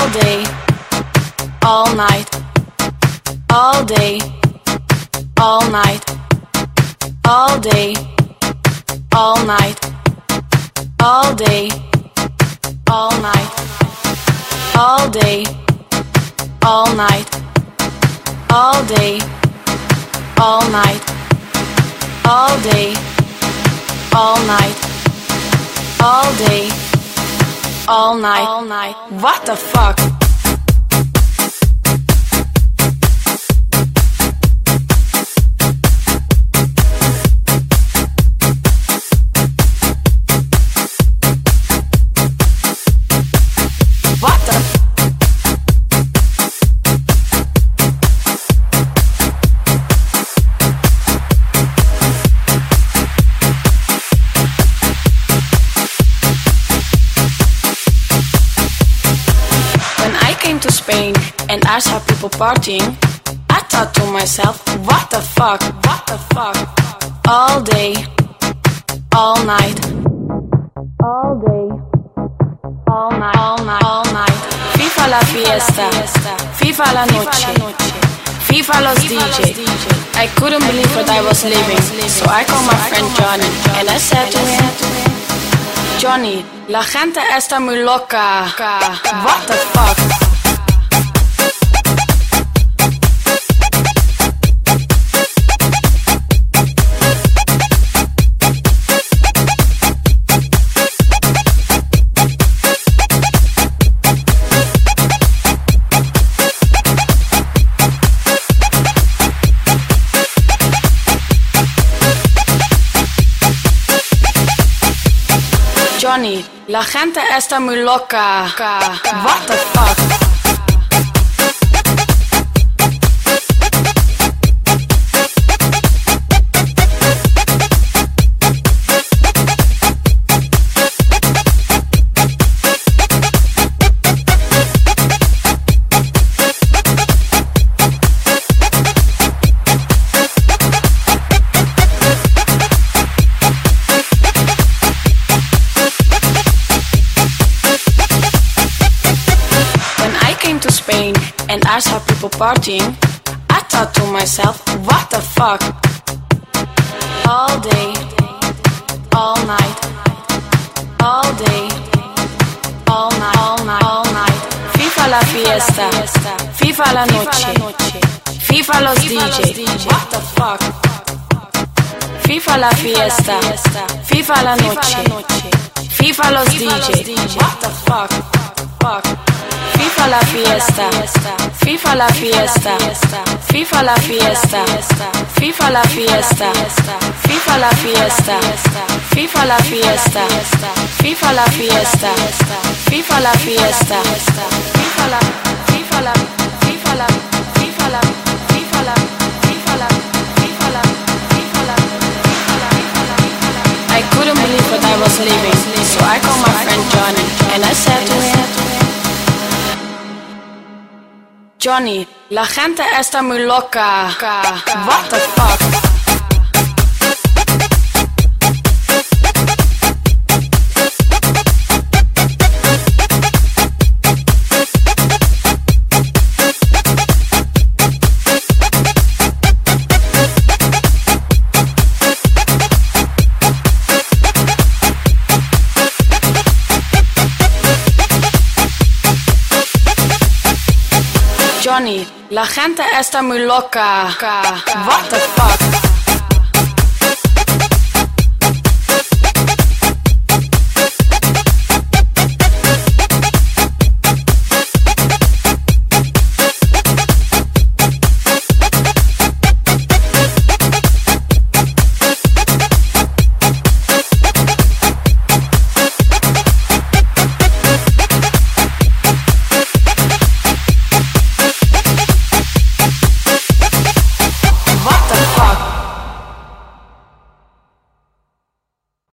day, all night, all day, all night, all day, all night, all day, all night, all day, all night, all day, all night, all day, all night, all day, all night, all night. What the fuck? What the? When I came to Spain and I saw people partying, I thought to myself, what the fuck, what the fuck? All day, all night, all day, all night, all night, all night. FIFA la fiesta, FIFA la noche, FIFA los DJ. I couldn't believe what I was living, so I called my friend Johnny and I said to him, Johnny, la gente está muy loca. What the fuck? Johnny, la gente está muy loca. What the fuck? And I saw people partying, I thought to myself, what the fuck? All day, all night, all day, all night, all night, all night. FIFA la fiesta, FIFA la noche, FIFA los DJ. What the fuck? FIFA la fiesta, FIFA la noche, FIFA los DJ. What the fuck? Fuck. FIFA la fiesta, FIFA la fiesta, FIFA la fiesta, FIFA la fiesta, FIFA la fiesta, FIFA la fiesta, FIFA la fiesta, FIFA la fiesta, FIFA la, FIFA la, FIFA la, FIFA la, FIFA la, FIFA la, FIFA la, FIFA la. I couldn't believe what I was living, so I called my friend Johnny and I said to him, Johnny, la gente está muy loca. What the fuck? Johnny, la gente está muy loca. What the fuck?